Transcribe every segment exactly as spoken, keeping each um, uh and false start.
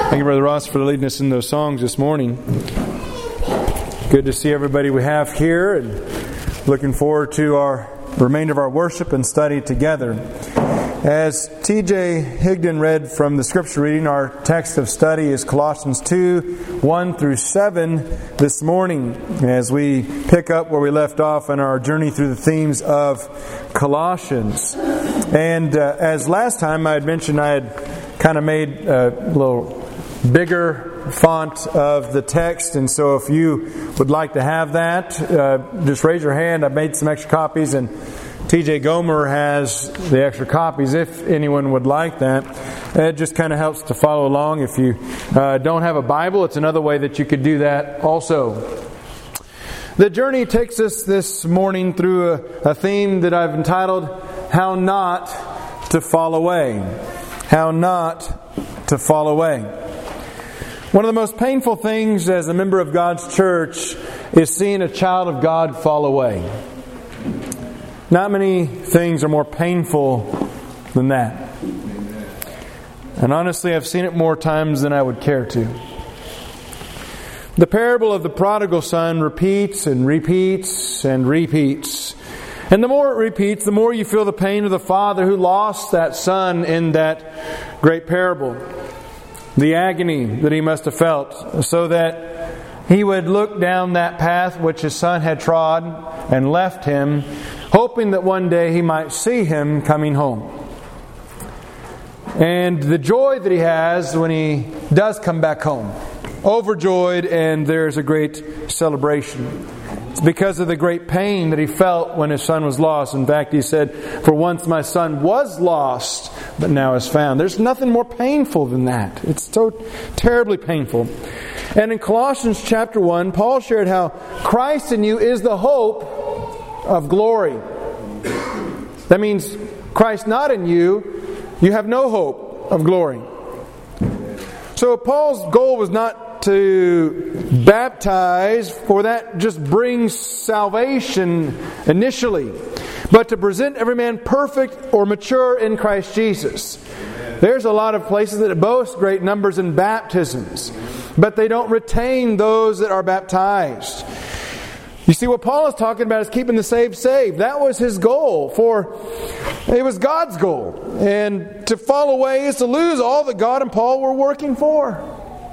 Thank you, Brother Ross, for leading us in those songs this morning. Good to see everybody we have here, and looking forward to our remainder of our worship and study together. As T J Higdon read from the scripture reading, our text of study is Colossians two, one through seven this morning, as we pick up where we left off in our journey through the themes of Colossians. And uh, as last time I had mentioned, I had kind of made a little bigger font of the text, and so if you would like to have that, uh, just raise your hand. I've made some extra copies, and T J Gomer has the extra copies if anyone would like that. It just kind of helps to follow along. If you uh, don't have a Bible, it's another way that you could do that also. The journey takes us this morning through a, a theme that I've entitled, How Not to Fall Away. How Not to Fall Away. One of the most painful things as a member of God's church is seeing a child of God fall away. Not many things are more painful than that. And honestly, I've seen it more times than I would care to. The parable of the prodigal son repeats and repeats and repeats. And the more it repeats, the more you feel the pain of the father who lost that son in that great parable. The agony that he must have felt, so that he would look down that path which his son had trod and left him, hoping that one day he might see him coming home. And the joy that he has when he does come back home. Overjoyed, and there's a great celebration. It's because of the great pain that he felt when his son was lost. In fact, he said, "For once my son was lost, but now is found." There's nothing more painful than that. It's so terribly painful. And in Colossians chapter one, Paul shared how Christ in you is the hope of glory. That means Christ not in you, you have no hope of glory. So Paul's goal was not to baptize, for that just brings salvation initially, but to present every man perfect or mature in Christ Jesus. There's a lot of places that boast great numbers in baptisms, but they don't retain those that are baptized. You see, what Paul is talking about is keeping the saved saved. That was his goal, for it was God's goal. And to fall away is to lose all that God and Paul were working for.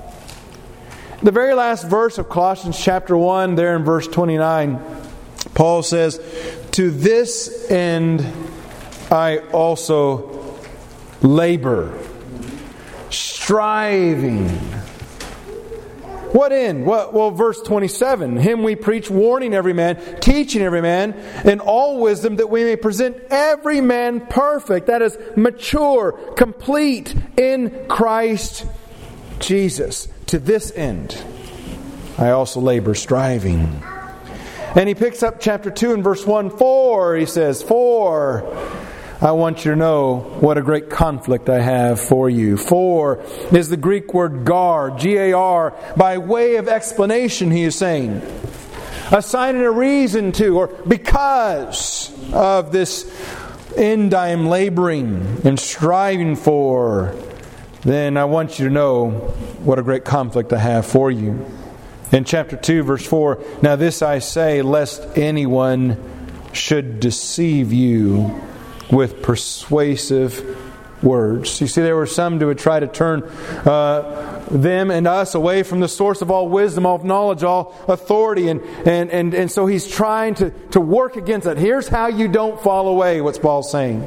The very last verse of Colossians chapter one, there in verse twenty-nine, Paul says, "To this end I also labor, striving." What end? Well, well, verse twenty-seven, "Him we preach, warning every man, teaching every man in all wisdom, that we may present every man perfect," that is, mature, complete in Christ Jesus. "To this end I also labor, striving." And he picks up chapter two and verse one, "For," he says, "For I want you to know what a great conflict I have for you." For is the Greek word gar, G A R. By way of explanation, he is saying, assigning a reason to, or because of this end I am laboring and striving for, then I want you to know what a great conflict I have for you. In chapter two, verse four, "Now this I say, lest anyone should deceive you with persuasive words." You see, there were some who would try to turn uh, them and us away from the source of all wisdom, all knowledge, all authority. And, and, and, and so he's trying to, to work against that. Here's how you don't fall away, what's Paul saying.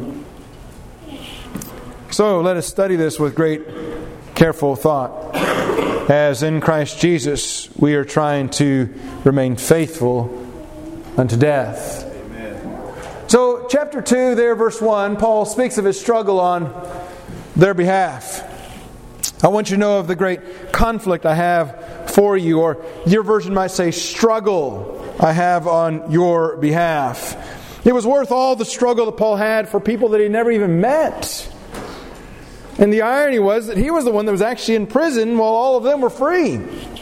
So let us study this with great careful thought. As in Christ Jesus, we are trying to remain faithful unto death. So, chapter two, there, verse one, Paul speaks of his struggle on their behalf. "I want you to know of the great conflict I have for you," or your version might say, struggle I have on your behalf. It was worth all the struggle that Paul had for people that he never even met. And the irony was that he was the one that was actually in prison while all of them were free.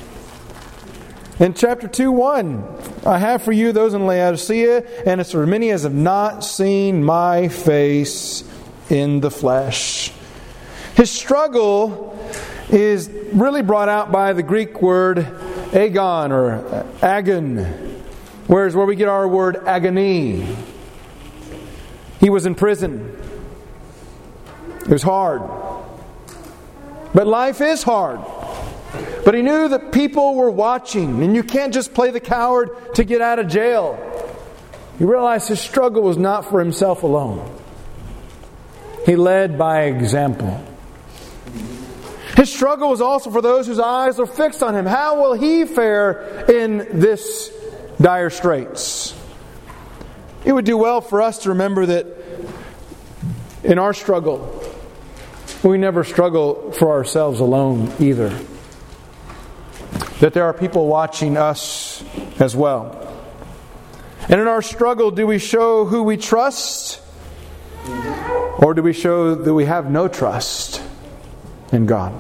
In chapter two, one, "I have for you those in Laodicea, and as for many as have not seen my face in the flesh." His struggle is really brought out by the Greek word agon or agon, whereas where we get our word agony. He was in prison. It was hard. But life is hard. But he knew that people were watching, and you can't just play the coward to get out of jail. He realized his struggle was not for himself alone. He led by example. His struggle was also for those whose eyes are fixed on him. How will he fare in this dire straits? It would do well for us to remember that in our struggle, we never struggle for ourselves alone either. That there are people watching us as well. And in our struggle, do we show who we trust? Or do we show that we have no trust in God?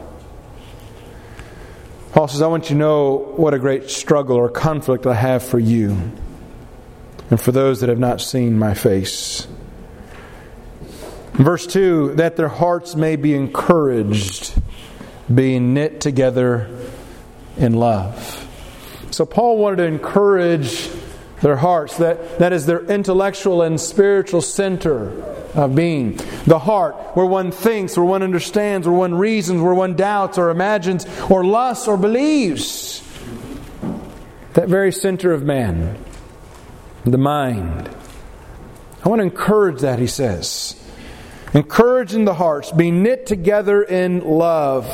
Paul says, I want you to know what a great struggle or conflict I have for you and for those that have not seen my face. Verse two, that their hearts may be encouraged, being knit together in love. So Paul wanted to encourage their hearts. That, that is their intellectual and spiritual center of being. The heart, where one thinks, where one understands, where one reasons, where one doubts or imagines or lusts or believes. That very center of man. The mind. I want to encourage that, he says. Encouraging the hearts, being knit together in love.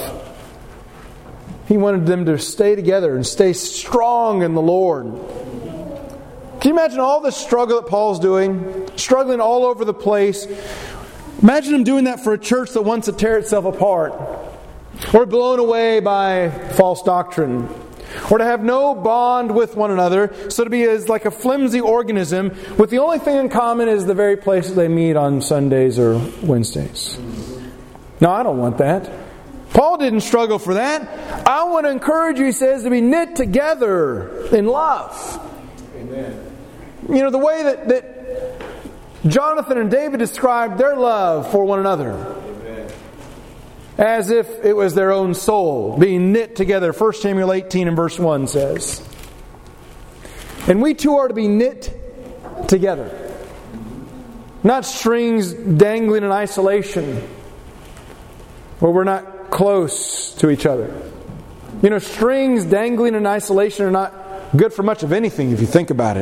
He wanted them to stay together and stay strong in the Lord. Can you imagine all the struggle that Paul's doing? Struggling all over the place. Imagine him doing that for a church that wants to tear itself apart. Or blown away by false doctrine. Or to have no bond with one another. So to be as like a flimsy organism with the only thing in common is the very places they meet on Sundays or Wednesdays. No, I don't want that. Paul didn't struggle for that. I want to encourage you, he says, to be knit together in love. Amen. You know, the way that, that Jonathan and David described their love for one another. Amen. As if it was their own soul, being knit together. First Samuel eighteen and verse one says. And we too are to be knit together. Not strings dangling in isolation, where we're not close to each other. You know, strings dangling in isolation are not good for much of anything if you think about it.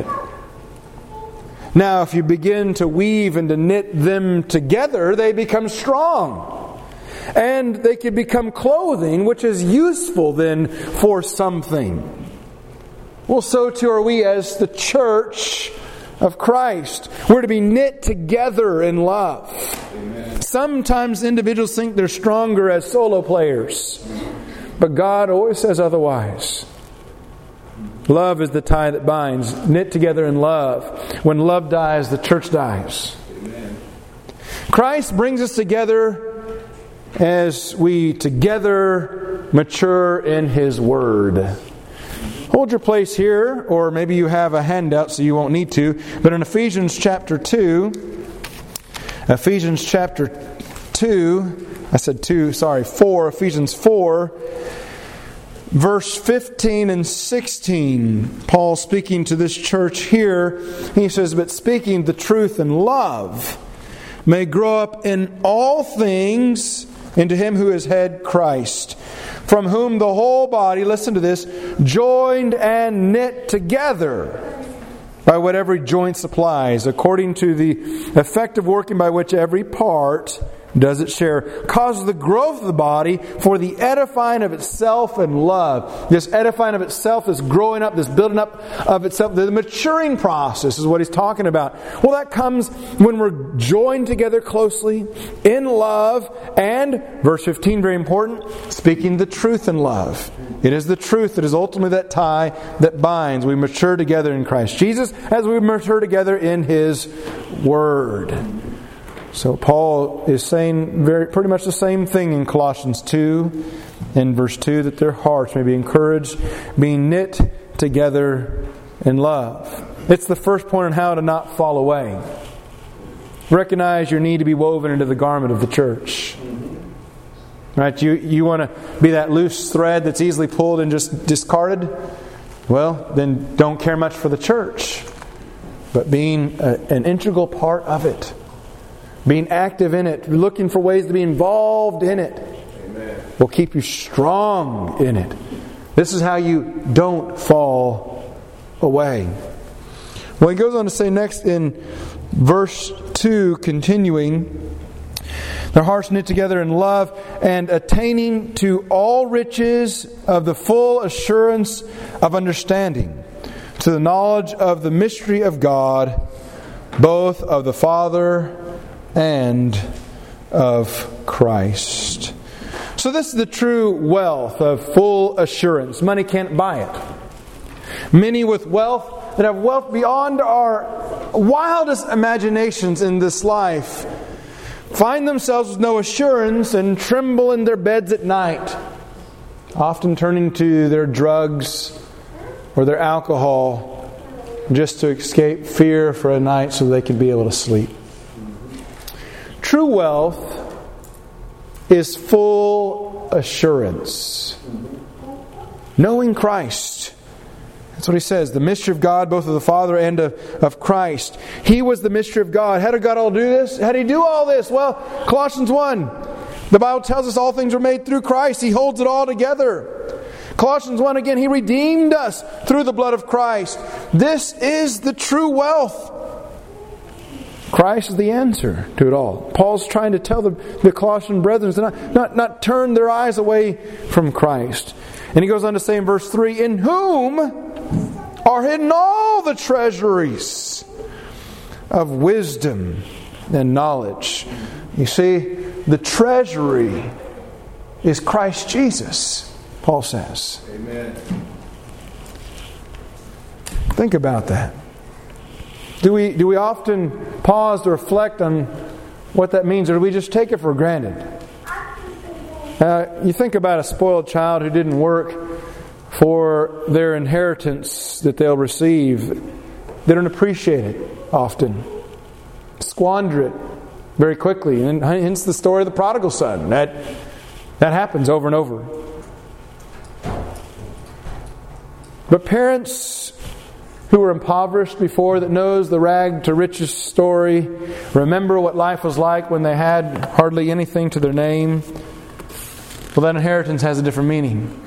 Now, if you begin to weave and to knit them together, they become strong. And they can become clothing, which is useful then for something. Well, so too are we as the church of Christ. We're to be knit together in love. Amen. Sometimes individuals think they're stronger as solo players. But God always says otherwise. Love is the tie that binds. Knit together in love. When love dies, the church dies. Amen. Christ brings us together as we together mature in His Word. Hold your place here, or maybe you have a handout so you won't need to. But in Ephesians chapter two, Ephesians chapter two, I said two, sorry, four, Ephesians four, verse fifteen and sixteen, Paul speaking to this church here, he says, but speaking the truth in love, may grow up in all things into Him who is head, Christ, from whom the whole body, listen to this, joined and knit together by what every joint supplies, according to the effective working by which every part does it share, causes the growth of the body for the edifying of itself in love. This edifying of itself, this growing up, this building up of itself, the maturing process is what he's talking about. Well, that comes when we're joined together closely in love and, verse fifteen, very important, speaking the truth in love. It is the truth that is ultimately that tie that binds. We mature together in Christ Jesus as we mature together in His Word. So Paul is saying very pretty much the same thing in Colossians two and verse two, that their hearts may be encouraged, being knit together in love. It's the first point on how to not fall away. Recognize your need to be woven into the garment of the church. Right? You, you want to be that loose thread that's easily pulled and just discarded? Well, then don't care much for the church. But being a, an integral part of it, being active in it, looking for ways to be involved in it, Amen, will keep you strong in it. This is how you don't fall away. Well, he goes on to say next in verse two, continuing, their hearts knit together in love, and attaining to all riches of the full assurance of understanding, to the knowledge of the mystery of God, both of the Father and of Christ. So this is the true wealth of full assurance. Money can't buy it. Many with wealth, that have wealth beyond our wildest imaginations in this life, find themselves with no assurance and tremble in their beds at night, often turning to their drugs or their alcohol just to escape fear for a night so they can be able to sleep. True wealth is full assurance. Knowing Christ. That's what he says. The mystery of God, both of the Father and of, of Christ. He was the mystery of God. How did God all do this? How did He do all this? Well, Colossians one. The Bible tells us all things were made through Christ. He holds it all together. Colossians one again. He redeemed us through the blood of Christ. This is the true wealth. Christ is the answer to it all. Paul's trying to tell the, the Colossian brethren to not, not, not turn their eyes away from Christ. And he goes on to say in verse three, in whom are hidden all the treasuries of wisdom and knowledge. You see, the treasury is Christ Jesus, Paul says. Amen. Think about that. Do we do we often pause to reflect on what that means, or do we just take it for granted? Uh, you think about a spoiled child who didn't work for their inheritance that they'll receive. They don't appreciate it often. Squander it very quickly. And hence the story of the prodigal son. That, that happens over and over. But parents who were impoverished before, that knows the rag to riches story, remember what life was like when they had hardly anything to their name, well, that inheritance has a different meaning.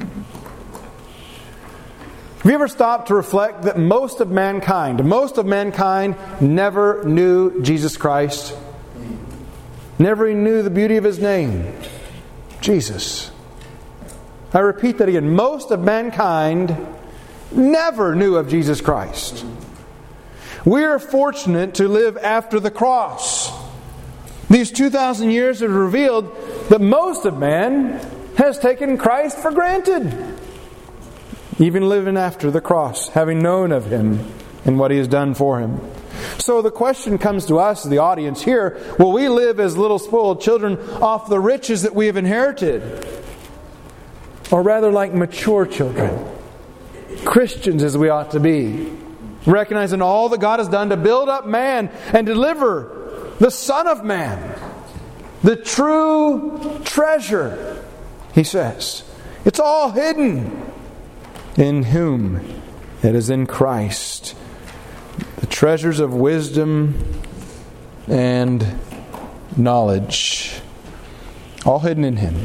Have you ever stopped to reflect that most of mankind, most of mankind never knew Jesus Christ? Never knew the beauty of His name, Jesus. I repeat that again. Most of mankind never knew of Jesus Christ. We are fortunate to live after the cross. These two thousand years have revealed that most of man has taken Christ for granted. Even living after the cross, having known of Him and what He has done for him. So the question comes to us, the audience here, will we live as little spoiled children off the riches that we have inherited? Or rather like mature children? Christians as we ought to be, recognizing all that God has done to build up man and deliver the Son of Man, the true treasure, he says. It's all hidden in whom? It is in Christ. The treasures of wisdom and knowledge, all hidden in Him.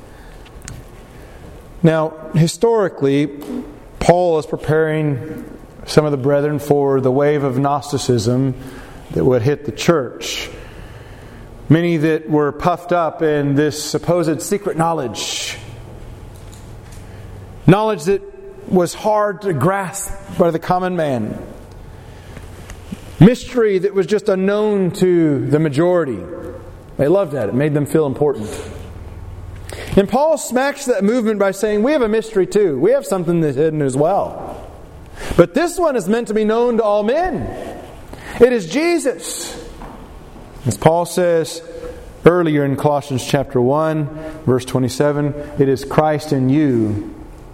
Now, historically, Paul is preparing some of the brethren for the wave of Gnosticism that would hit the church. Many that were puffed up in this supposed secret knowledge. Knowledge that was hard to grasp by the common man. Mystery that was just unknown to the majority. They loved that. It made them feel important. And Paul smacks that movement by saying, we have a mystery too. We have something that's hidden as well. But this one is meant to be known to all men. It is Jesus. As Paul says earlier in Colossians chapter one, verse twenty-seven, it is Christ in you,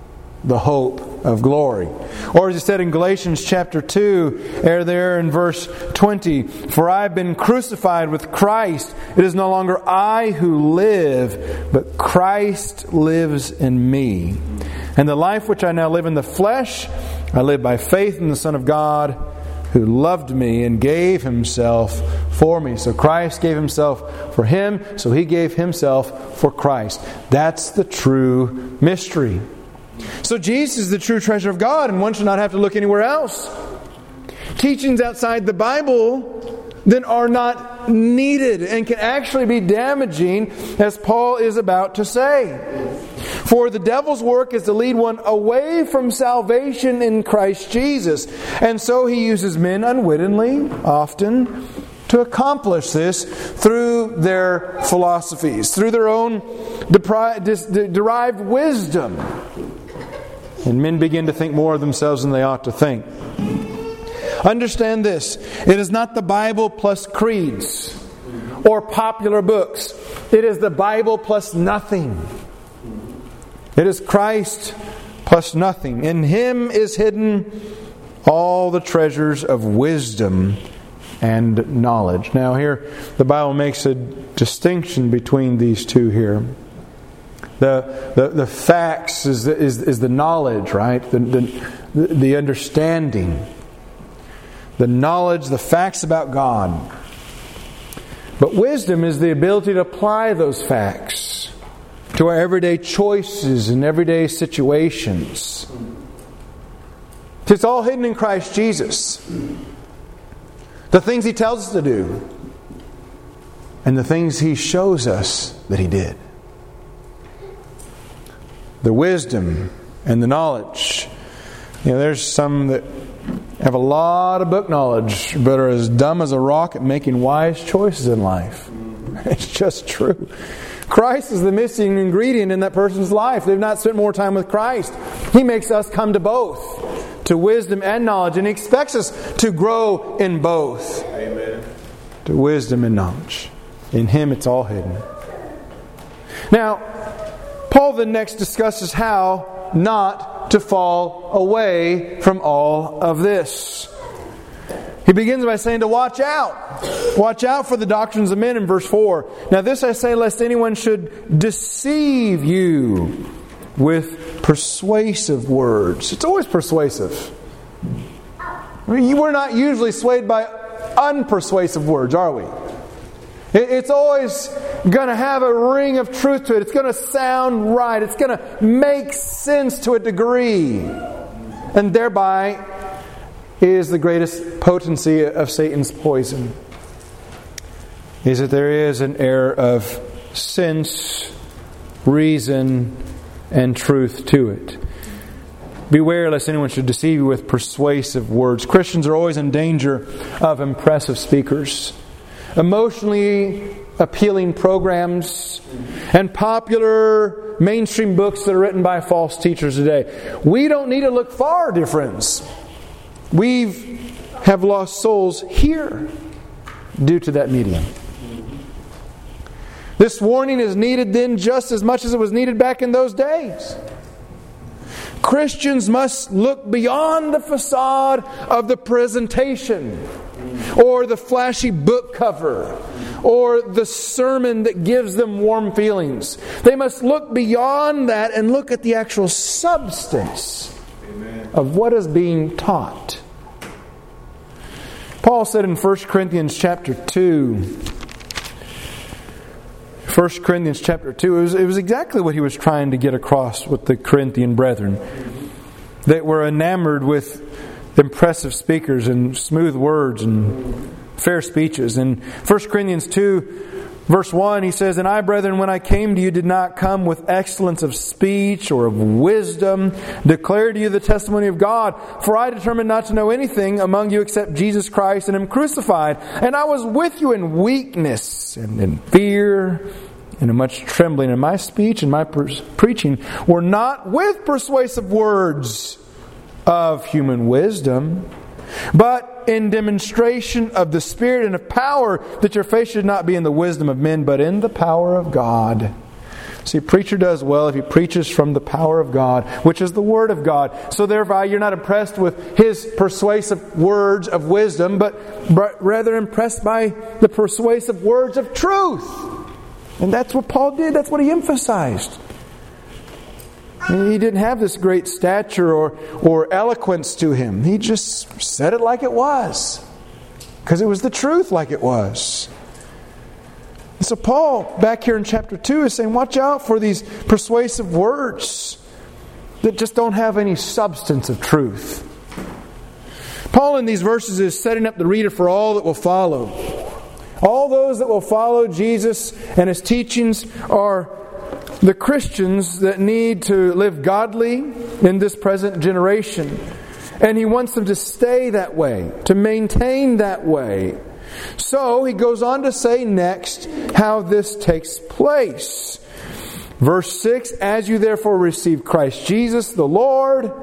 the hope of glory. Or as he said in Galatians chapter two, there in verse twenty, "For I have been crucified with Christ. It is no longer I who live, but Christ lives in me. And the life which I now live in the flesh, I live by faith in the Son of God, who loved me and gave Himself for me." So Christ gave Himself for him, so He gave Himself for Christ. That's the true mystery. So Jesus is the true treasure of God, and one should not have to look anywhere else. Teachings outside the Bible then are not needed and can actually be damaging, as Paul is about to say. For the devil's work is to lead one away from salvation in Christ Jesus. And so he uses men unwittingly, often, to accomplish this through their philosophies, through their own depri- dis- derived wisdom. And men begin to think more of themselves than they ought to think. Understand this. It is not the Bible plus creeds or popular books. It is the Bible plus nothing. It is Christ plus nothing. In Him is hidden all the treasures of wisdom and knowledge. Now here, the Bible makes a distinction between these two here. The, the, the facts is the, is, is the knowledge, right? The, the, the understanding. The knowledge, the facts about God. But wisdom is the ability to apply those facts to our everyday choices and everyday situations. It's all hidden in Christ Jesus. The things He tells us to do, and the things He shows us that He did. The wisdom and the knowledge. You know, there's some that have a lot of book knowledge, but are as dumb as a rock at making wise choices in life. It's just true. Christ is the missing ingredient in that person's life. They've not spent more time with Christ. He makes us come to both, to wisdom and knowledge, and He expects us to grow in both. Amen. To wisdom and knowledge. In Him it's all hidden. Now, Paul then next discusses how not to fall away from all of this. He begins by saying to watch out. Watch out for the doctrines of men in verse four. "Now this I say, lest anyone should deceive you with persuasive words." It's always persuasive. I mean, we're not usually swayed by unpersuasive words, are we? It's always going to have a ring of truth to it. It's going to sound right. It's going to make sense to a degree. And thereby is the greatest potency of Satan's poison. Is that there is an air of sense, reason, and truth to it. Beware lest anyone should deceive you with persuasive words. Christians are always in danger of impressive speakers, emotionally appealing programs, and popular mainstream books that are written by false teachers today. We don't need to look far, dear friends. We have lost souls here due to that medium. This warning is needed then just as much as it was needed back in those days. Christians must look beyond the facade of the presentation, or the flashy book cover, or the sermon that gives them warm feelings. They must look beyond that and look at the actual substance Amen. Of what is being taught. Paul said in First Corinthians chapter two, First Corinthians chapter two, it was, it was exactly what he was trying to get across with the Corinthian brethren. They were enamored with impressive speakers and smooth words and fair speeches. In First Corinthians two, verse one, he says, "And I, brethren, when I came to you, did not come with excellence of speech or of wisdom, declare to you the testimony of God. For I determined not to know anything among you except Jesus Christ and Him crucified. And I was with you in weakness and in fear and in much trembling. And my speech and my pre- preaching were not with persuasive words of human wisdom, but in demonstration of the Spirit and of power, that your faith should not be in the wisdom of men, but in the power of God." See, a preacher does well if he preaches from the power of God, which is the Word of God. So thereby you're not impressed with his persuasive words of wisdom, but rather impressed by the persuasive words of truth. And that's what Paul did. That's what he emphasized. He didn't have this great stature or, or eloquence to him. He just said it like it was. Because it was the truth like it was. And so Paul, back here in chapter two, is saying, watch out for these persuasive words that just don't have any substance of truth. Paul in these verses is setting up the reader for all that will follow. All those that will follow Jesus and His teachings are the Christians that need to live godly in this present generation. And he wants them to stay that way, to maintain that way. So he goes on to say next how this takes place. Verse six, as you therefore receive Christ Jesus the Lord,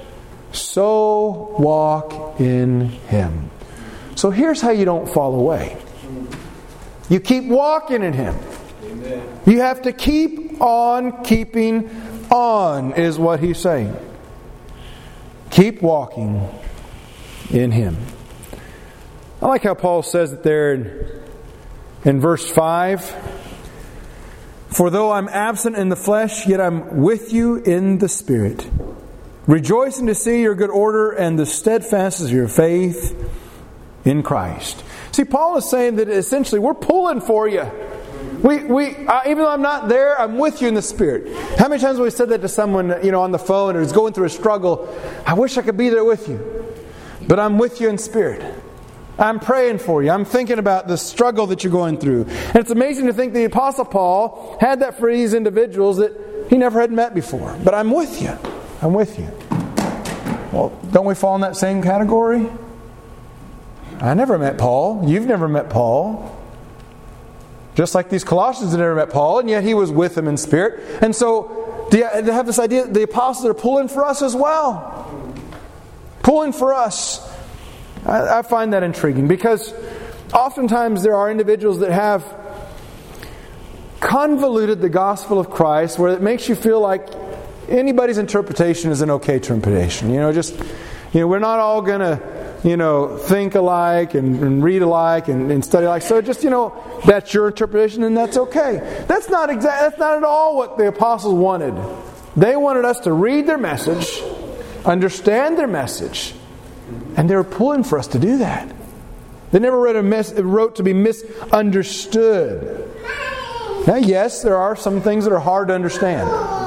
so walk in Him. So here's how you don't fall away. You keep walking in Him. Amen. You have to keep on keeping on, is what he's saying. Keep walking in Him. I like how Paul says it there in, in verse five. For though I'm absent in the flesh, yet I'm with you in the Spirit, rejoicing to see your good order and the steadfastness of your faith in Christ. See, Paul is saying that essentially we're pulling for you. We, we, uh, even though I'm not there, I'm with you in the Spirit. How many times have we said that to someone, you know, on the phone, or is going through a struggle? I wish I could be there with you, but I'm with you in spirit. I'm praying for you. I'm thinking about the struggle that you're going through. And it's amazing to think the Apostle Paul had that for these individuals that he never had met before. But I'm with you. I'm with you. Well, don't we fall in that same category? I never met Paul. You've never met Paul. Just like these Colossians had never met Paul, and yet he was with them in spirit. And so they have this idea that the apostles are pulling for us as well. Pulling for us. I, I find that intriguing because oftentimes there are individuals that have convoluted the gospel of Christ where it makes you feel like anybody's interpretation is an okay interpretation. You know, just, you know, we're not all going to, you know, think alike and, and read alike and, and study alike. So just, you know, that's your interpretation and that's okay. That's not exact. That's not at all what the apostles wanted. They wanted us to read their message, understand their message, and they were pulling for us to do that. They never wrote, a mes- wrote to be misunderstood. Now, yes, there are some things that are hard to understand.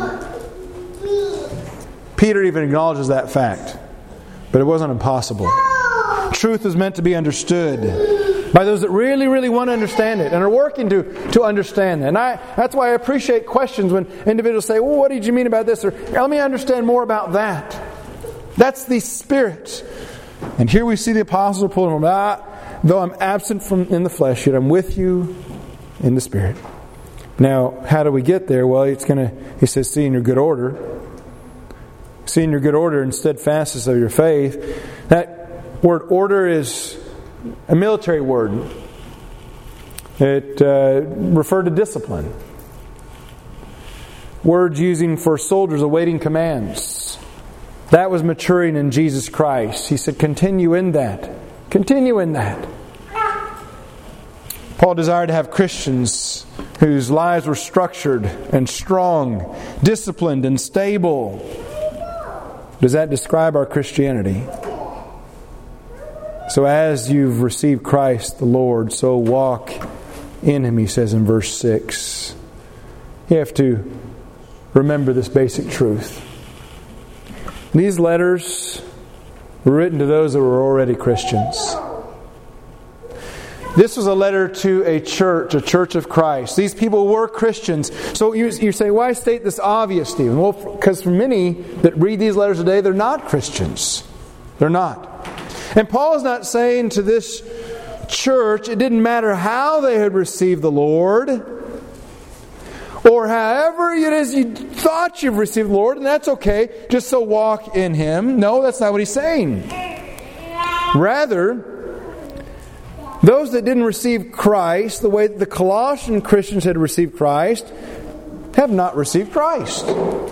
Peter even acknowledges that fact. But it wasn't impossible. Truth is meant to be understood by those that really, really want to understand it and are working to, to understand it. And I, that's why I appreciate questions when individuals say, well, what did you mean about this? Or let me understand more about that. That's the Spirit. And here we see the apostles are pulling from, ah, though I'm absent from in the flesh, yet I'm with you in the Spirit. Now, how do we get there? Well, it's going to, he says, see in your good order. See in your good order and steadfastness of your faith. That word order is a military word. It uh, referred to discipline. Words using for soldiers awaiting commands. That was maturing in Jesus Christ. He said, continue in that. Continue in that. Paul desired to have Christians whose lives were structured and strong, disciplined and stable. Does that describe our Christianity? So as you've received Christ the Lord, so walk in Him, he says in verse six. You have to remember this basic truth. These letters were written to those that were already Christians. This was a letter to a church, a church of Christ. These people were Christians. So you, you say, why state this obvious, Stephen? Well, because for many that read these letters today, they're not Christians. They're not. And Paul is not saying to this church, it didn't matter how they had received the Lord, or however it is you thought you've received the Lord, and that's okay, just so walk in Him. No, that's not what he's saying. Rather, those that didn't receive Christ the way the Colossian Christians had received Christ, have not received Christ.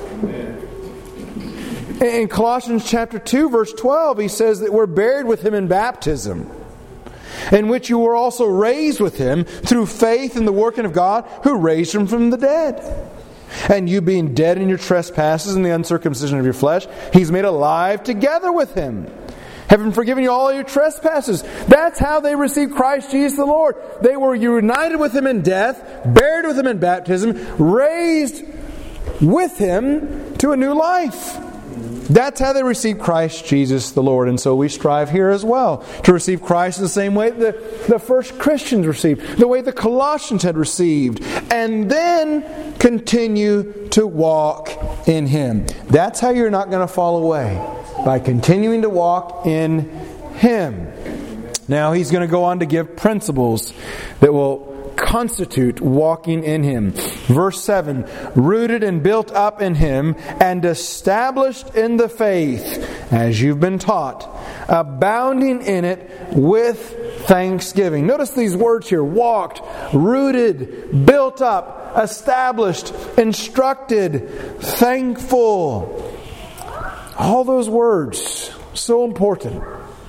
In Colossians chapter two, verse twelve, he says that we're buried with Him in baptism, in which you were also raised with Him through faith in the working of God who raised Him from the dead. And you being dead in your trespasses and the uncircumcision of your flesh, He's made alive together with Him, having forgiven you all your trespasses. That's how they received Christ Jesus the Lord. They were united with Him in death, buried with Him in baptism, raised with Him to a new life. That's how they received Christ Jesus the Lord. And so we strive here as well to receive Christ in the same way that the first Christians received, the way the Colossians had received, and then continue to walk in Him. That's how you're not going to fall away, by continuing to walk in Him. Now He's going to go on to give principles that will constitute walking in Him. Verse seven, rooted and built up in Him and established in the faith as you've been taught, abounding in it with thanksgiving. Notice these words here: walked, rooted, built up, established, instructed, thankful. All those words, so important.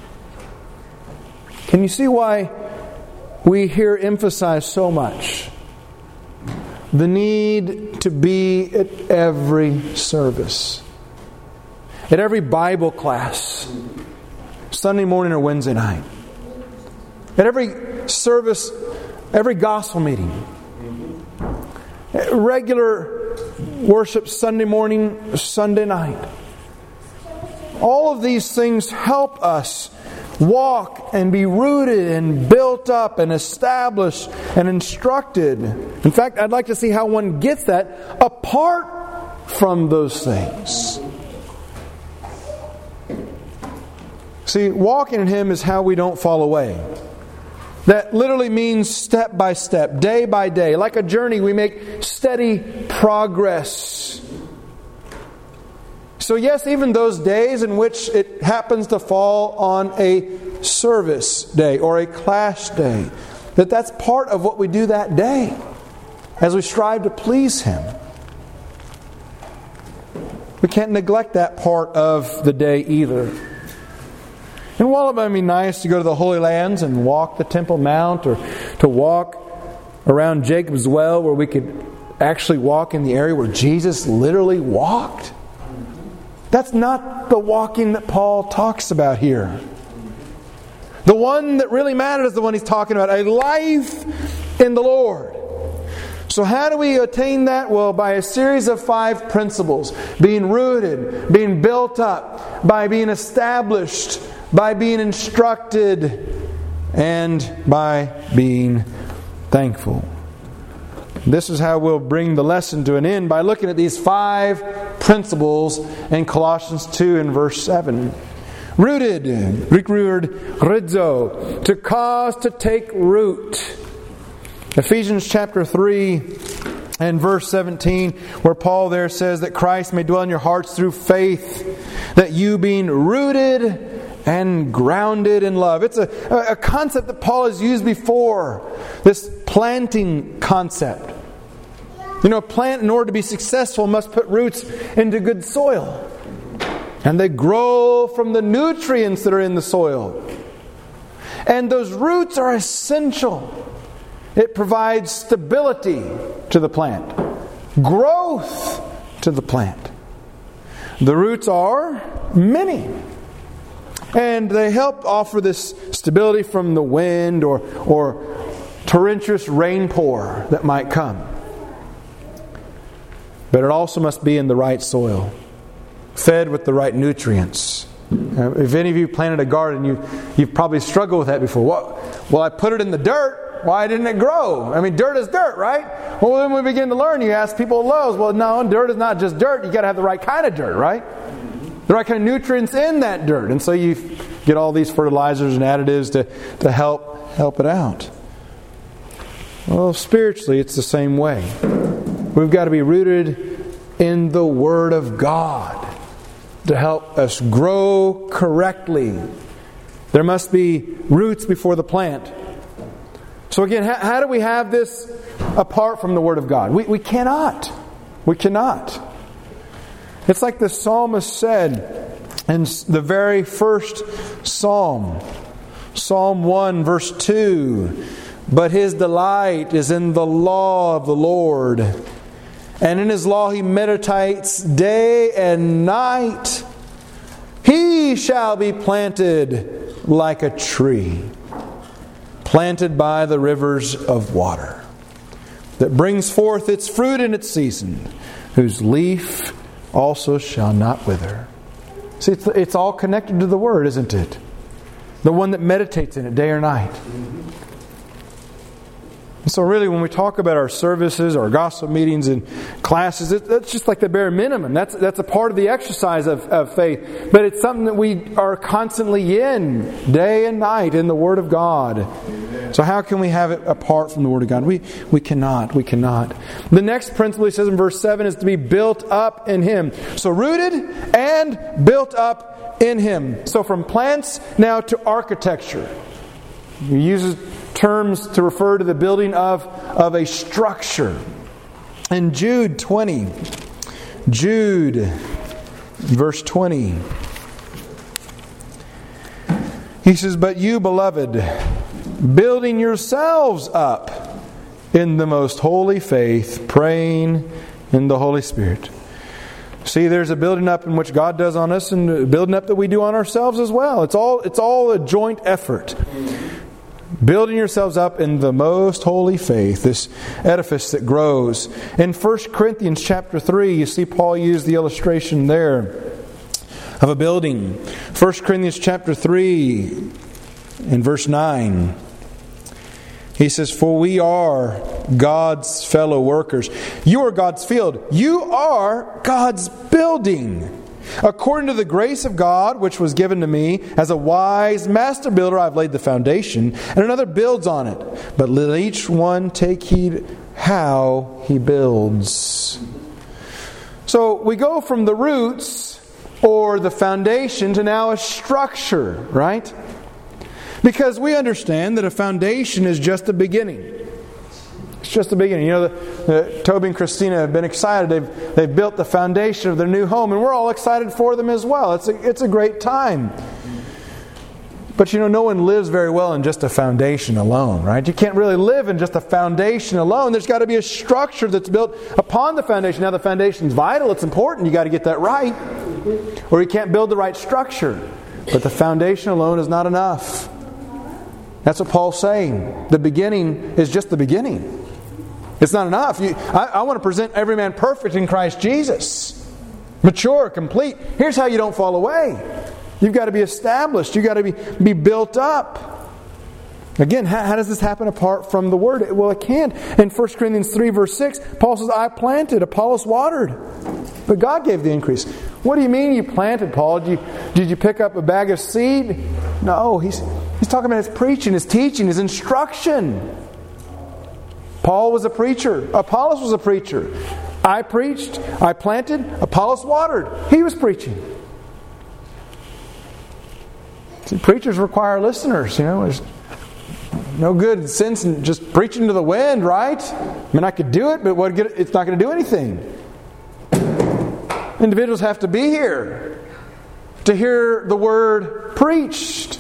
Can you see why we hear emphasized so much the need to be at every service, at every Bible class, Sunday morning or Wednesday night, at every service, every gospel meeting, regular worship Sunday morning, Sunday night. All of these things help us walk and be rooted and built up and established and instructed. In fact, I'd like to see how one gets that apart from those things. See, walking in Him is how we don't fall away. That literally means step by step, day by day. Like a journey, we make steady progress. So yes, even those days in which it happens to fall on a service day or a class day, that that's part of what we do that day as we strive to please Him. We can't neglect that part of the day either. And while it might be nice to go to the Holy Lands and walk the Temple Mount, or to walk around Jacob's Well where we could actually walk in the area where Jesus literally walked, that's not the walking that Paul talks about here. The one that really matters is the one he's talking about, a life in the Lord. So how do we attain that? Well, by a series of five principles. Being rooted, being built up, by being established, by being instructed, and by being thankful. This is how we'll bring the lesson to an end, by looking at these five principles in Colossians two and verse seven. Rooted, Greek word rhizo, to cause to take root. Ephesians chapter three and verse seventeen, where Paul there says that Christ may dwell in your hearts through faith, that you being rooted and grounded in love. It's a, a concept that Paul has used before, this planting concept. You know, a plant, in order to be successful, must put roots into good soil. And they grow from the nutrients that are in the soil. And those roots are essential. It provides stability to the plant, growth to the plant. The roots are many. And they help offer this stability from the wind or, or torrential rainpour that might come. But it also must be in the right soil, fed with the right nutrients. Uh, if any of you planted a garden, you, you've probably struggled with that before. Well, well, I put it in the dirt. Why didn't it grow? I mean, dirt is dirt, right? Well, then we begin to learn. You ask people at Lowe's, well, no, dirt is not just dirt. You got to have the right kind of dirt, right? The right kind of nutrients in that dirt. And so you get all these fertilizers and additives to, to help help it out. Well, spiritually, it's the same way. We've got to be rooted in the Word of God to help us grow correctly. There must be roots before the plant. So again, how, how do we have this apart from the Word of God? We, we cannot. We cannot. It's like the psalmist said in the very first psalm, Psalm one, verse two, "But his delight is in the law of the Lord, and in his law he meditates day and night. He shall be planted like a tree, planted by the rivers of water, that brings forth its fruit in its season, whose leaf also shall not wither." See, it's, it's all connected to the Word, isn't it? The one that meditates in it day or night. And so really when we talk about our services, our gospel meetings and classes, it, that's just like the bare minimum. That's that's a part of the exercise of, of faith. But it's something that we are constantly in, day and night, in the Word of God. Amen. So how can we have it apart from the Word of God? We we cannot. We cannot. The next principle, he says in verse seven, is to be built up in Him. So rooted and built up in Him. So from plants now to architecture. He uses terms to refer to the building of, of a structure. In Jude twenty, Jude, verse twenty, he says, "But you, beloved, building yourselves up in the most holy faith, praying in the Holy Spirit." See, there's a building up in which God does on us, and a building up that we do on ourselves as well. It's all it's all a joint effort. Building yourselves up in the most holy faith, this edifice that grows. In First Corinthians chapter three, you see Paul use the illustration there of a building. First Corinthians chapter three, in verse nine, he says, "For we are God's fellow workers." You are God's field. You are God's building. "According to the grace of God, which was given to me, as a wise master builder, I've laid the foundation, and another builds on it. But let each one take heed how he builds." So we go from the roots or the foundation to now a structure, right? Because we understand that a foundation is just a beginning. It's just the beginning. You know, the, the, Toby and Christina have been excited. They've they've built the foundation of their new home, and we're all excited for them as well. It's a, it's a great time. But you know, no one lives very well in just a foundation alone, right? You can't really live in just a foundation alone. There's got to be a structure that's built upon the foundation. Now, the foundation's vital. It's important. You got to get that right, or you can't build the right structure. But the foundation alone is not enough. That's what Paul's saying. The beginning is just the beginning. It's not enough. You, I, I want to present every man perfect in Christ Jesus. Mature, complete. Here's how you don't fall away. You've got to be established. You've got to be, be built up. Again, how, how does this happen apart from the Word? Well, it can't. In First Corinthians three, verse six, Paul says, "I planted, Apollos watered, but God gave the increase." What do you mean you planted, Paul? Did you, did you pick up a bag of seed? No, he's, he's talking about his preaching, his teaching, his instruction. Paul was a preacher. Apollos was a preacher. I preached. I planted. Apollos watered. He was preaching. See, preachers require listeners. You know, there's no good sense in just preaching to the wind, right? I mean, I could do it, but what? It's not going to do anything. Individuals have to be here to hear the Word preached.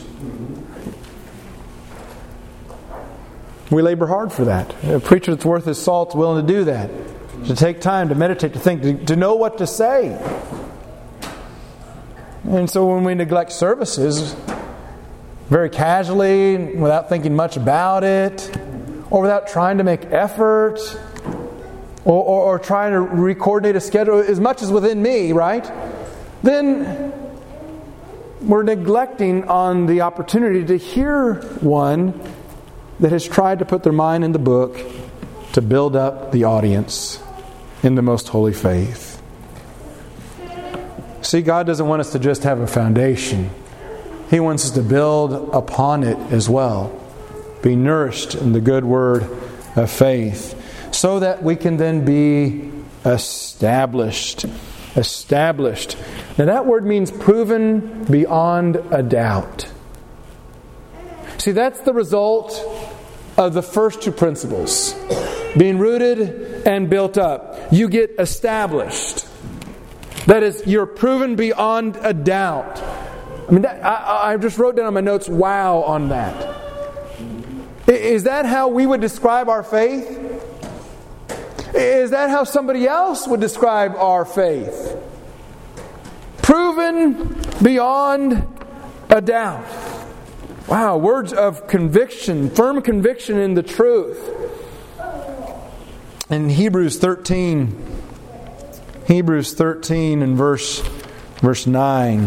We labor hard for that. A preacher that's worth his salt is willing to do that. To take time to meditate, to think, to, to know what to say. And so when we neglect services very casually, without thinking much about it, or without trying to make effort, or, or, or trying to re-coordinate a schedule as much as within me, right? Then we're neglecting on the opportunity to hear one that has tried to put their mind in the book to build up the audience in the most holy faith. See, God doesn't want us to just have a foundation. He wants us to build upon it as well. Be nourished in the good word of faith, so that we can then be established. Established. Now that word means proven beyond a doubt. See, that's the result of the first two principles. Being rooted and built up. you get established. That is, you're proven beyond a doubt. I mean, that, I, I just wrote down on my notes, wow, on that. Is that how we would describe our faith? Is that how somebody else would describe our faith? Proven beyond a doubt. Wow, words of conviction, firm conviction in the truth. In Hebrews thirteen, Hebrews thirteen and verse, verse nine.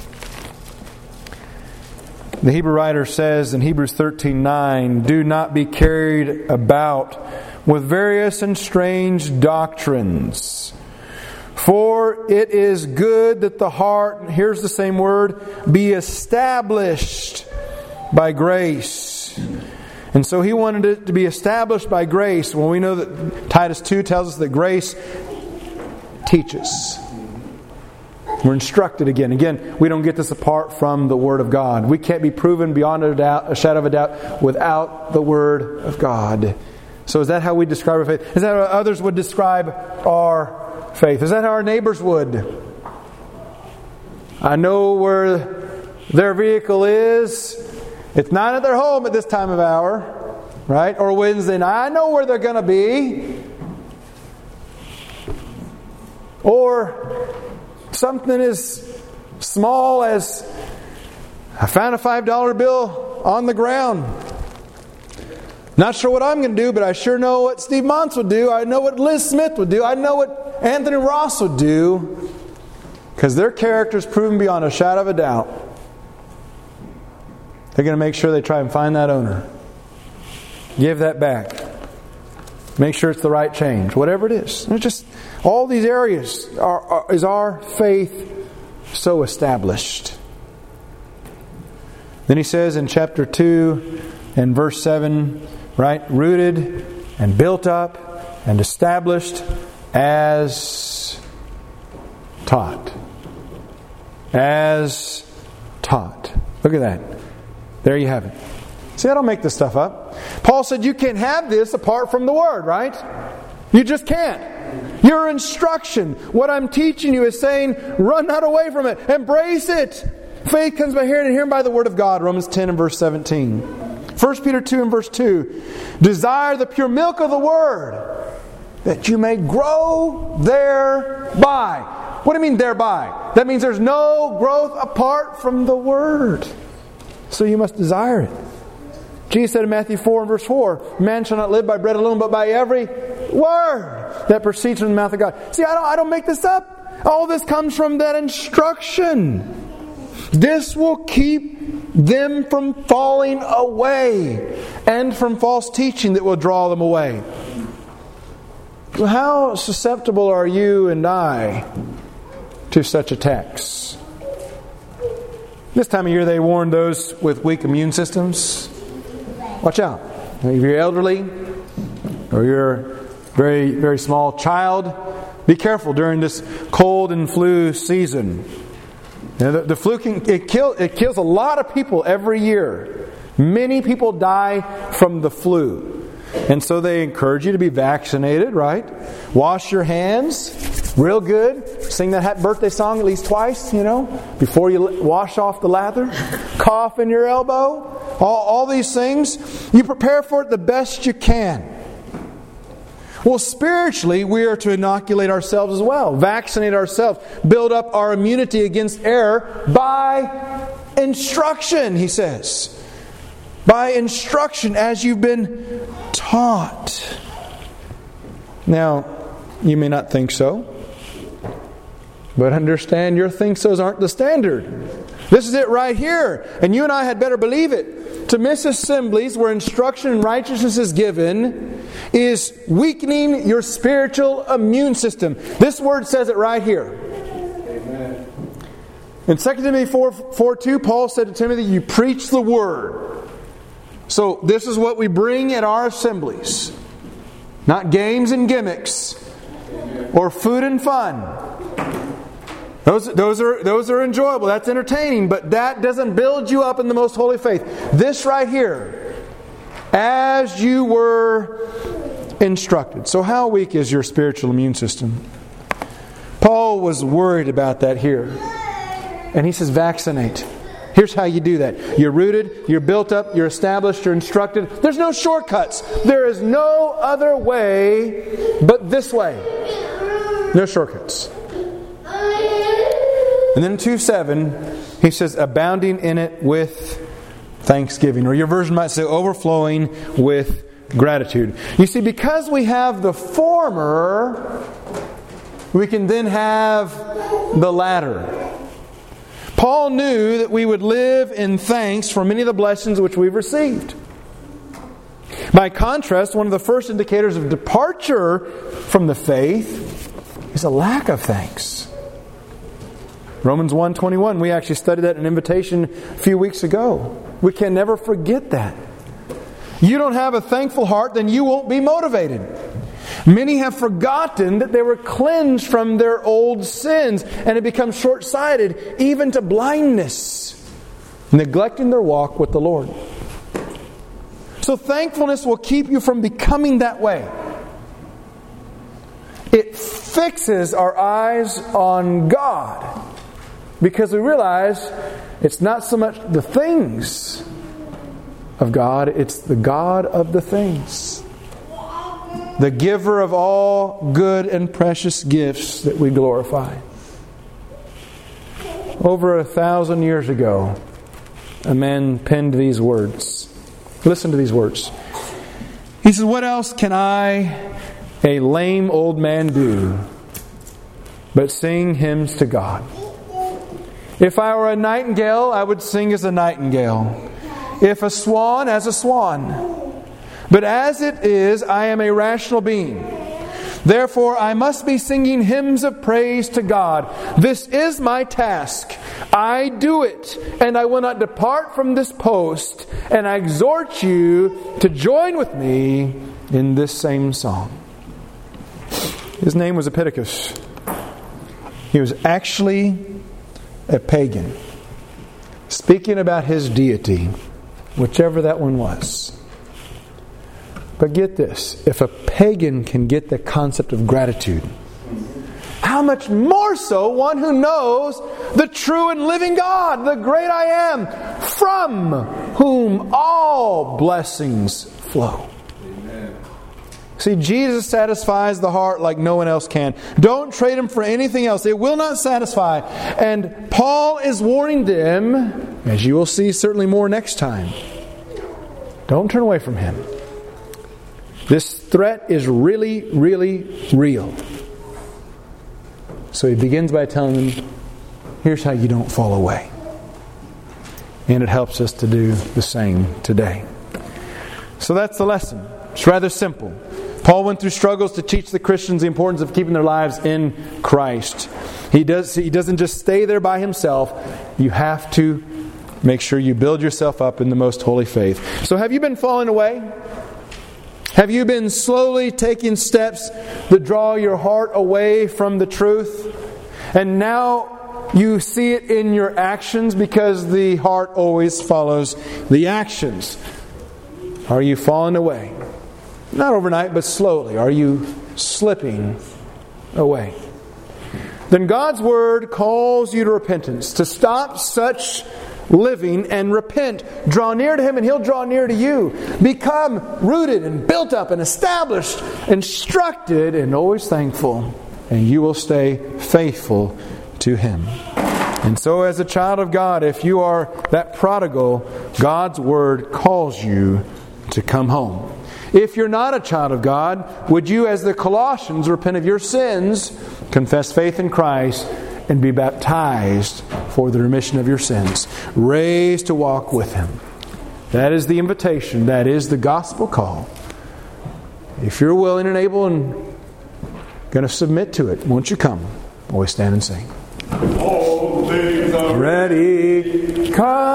The Hebrew writer says in Hebrews thirteen nine, "Do not be carried about with various and strange doctrines. For it is good that the heart," here's the same word, "be established by grace." And so he wanted it to be established by grace. Well, we know that Titus two tells us that grace teaches. We're instructed again. Again, we don't get this apart from the Word of God. We can't be proven beyond a doubt, a shadow of a doubt, without the Word of God. So is that how we describe our faith? Is that how others would describe our faith? Is that how our neighbors would? I know where their vehicle is. It's not at their home at this time of hour, right? Or Wednesday night. I know where they're going to be. Or something as small as, I found a five dollar bill on the ground. Not sure what I'm going to do, but I sure know what Steve Montz would do. I know what Liz Smith would do. I know what Anthony Ross would do. Because their character is proven beyond a shadow of a doubt. They're going to make sure they try and find that owner. Give that back. Make sure it's the right change. Whatever it is. It's just all these areas are, are, is our faith so established. Then he says in chapter two and verse seven, right? Rooted and built up and established as taught. As taught. Look at that. There you have it. See, I don't make this stuff up. Paul said you can't have this apart from the Word, right? You just can't. Your instruction, what I'm teaching you is saying, run not away from it. Embrace it. Faith comes by hearing and hearing by the Word of God. Romans ten and verse seventeen. First Peter two and verse two. Desire the pure milk of the Word, that you may grow thereby. What do you mean thereby? That means there's no growth apart from the Word. So you must desire it. Jesus said in Matthew four and verse four, man shall not live by bread alone, but by every word that proceeds from the mouth of God. See, I don't, I don't make this up. All this comes from that instruction. This will keep them from falling away and from false teaching that will draw them away. How susceptible are you and I to such attacks? This time of year they warn those with weak immune systems. Watch out. If you're elderly or you're a very, very small child, be careful during this cold and flu season. You know, the, the flu can, it, kill, it kills a lot of people every year. Many people die from the flu. And so they encourage you to be vaccinated, right? Wash your hands real good. Sing that happy birthday song at least twice, you know, before you wash off the lather. Cough in your elbow. All, all these things. You prepare for it the best you can. Well, spiritually, we are to inoculate ourselves as well. Vaccinate ourselves. Build up our immunity against error by instruction, he says. By instruction as you've been taught. Now, you may not think so. But understand your think-sos aren't the standard. This is it right here. And you and I had better believe it. To miss assemblies where instruction and righteousness is given is weakening your spiritual immune system. This word says it right here. Amen. In Second Timothy four, four two, Paul said to Timothy, you preach the word. So this is what we bring at our assemblies. Not games and gimmicks or food and fun. Those, those are those are enjoyable. That's entertaining. But that doesn't build you up in the most holy faith. This right here. As you were instructed. So how weak is your spiritual immune system? Paul was worried about that here. And he says, vaccinate. Here's how you do that. You're rooted, you're built up, you're established, you're instructed. There's no shortcuts. There is no other way but this way. No shortcuts. And then in two seven, he says, abounding in it with thanksgiving. Or your version might say, overflowing with gratitude. You see, because we have the former, we can then have the latter. Paul knew that we would live in thanks for many of the blessings which we've received. By contrast, one of the first indicators of departure from the faith is a lack of thanks. Romans one twenty-one, we actually studied that in an invitation a few weeks ago. We can never forget that. You don't have a thankful heart, then you won't be motivated. Many have forgotten that they were cleansed from their old sins and have become short-sighted, even to blindness, neglecting their walk with the Lord. So thankfulness will keep you from becoming that way. It fixes our eyes on God, because we realize it's not so much the things of God, it's the God of the things. The giver of all good and precious gifts that we glorify. Over a thousand years ago, a man penned these words. Listen to these words. He says, what else can I, a lame old man, do but sing hymns to God? If I were a nightingale, I would sing as a nightingale. If a swan, as a swan. But as it is, I am a rational being. Therefore, I must be singing hymns of praise to God. This is my task. I do it, and I will not depart from this post. And I exhort you to join with me in this same song. His name was Epictetus. He was actually a pagan, speaking about his deity, whichever that one was. But get this, if a pagan can get the concept of gratitude, how much more so one who knows the true and living God, the great I am, from whom all blessings flow. Amen. See, Jesus satisfies the heart like no one else can. Don't trade Him for anything else. It will not satisfy. And Paul is warning them, as you will see certainly more next time, don't turn away from Him. This threat is really, really real. So he begins by telling them, here's how you don't fall away. And it helps us to do the same today. So that's the lesson. It's rather simple. Paul went through struggles to teach the Christians the importance of keeping their lives in Christ. He does. He doesn't just stay there by himself. You have to make sure you build yourself up in the most holy faith. So have you been falling away? Have you been slowly taking steps that draw your heart away from the truth? And now you see it in your actions, because the heart always follows the actions. Are you falling away? Not overnight, but slowly. Are you slipping away? Then God's Word calls you to repentance, to stop such living and repent. Draw near to Him and He'll draw near to you. Become rooted and built up and established, instructed, and always thankful. And you will stay faithful to Him. And so as a child of God, if you are that prodigal, God's Word calls you to come home. If you're not a child of God, would you, as the Colossians, repent of your sins, confess faith in Christ, and be baptized for the remission of your sins, raised to walk with Him. That is the invitation. That is the gospel call. If you're willing and able and going to submit to it, won't you come? Always stand and sing. All things are ready. Come.